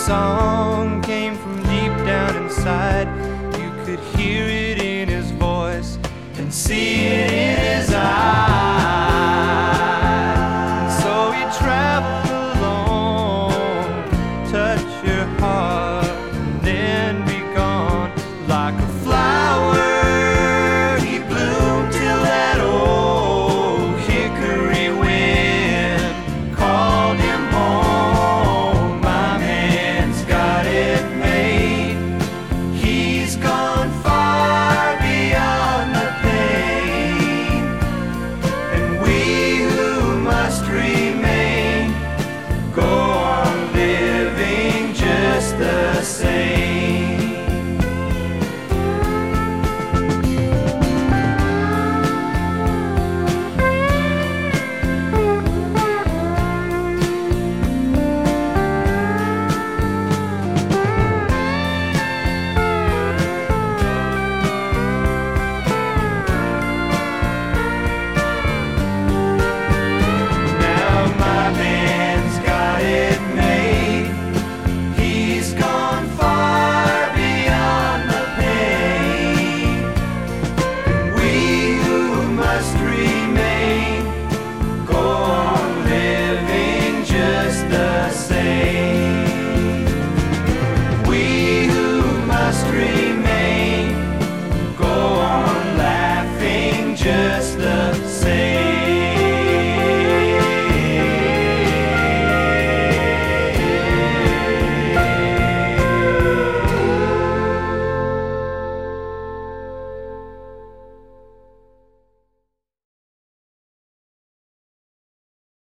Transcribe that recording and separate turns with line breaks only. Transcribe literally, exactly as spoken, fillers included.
song came from deep down inside. You could hear it in his voice and see it in his eyes. So he traveled alone, touch your heart, and then be gone. Like a flower, he bloomed till that old hickory wind called him home. My man's got it made. He's gone far beyond the pain, and we who must remain go on living just the same. Now my man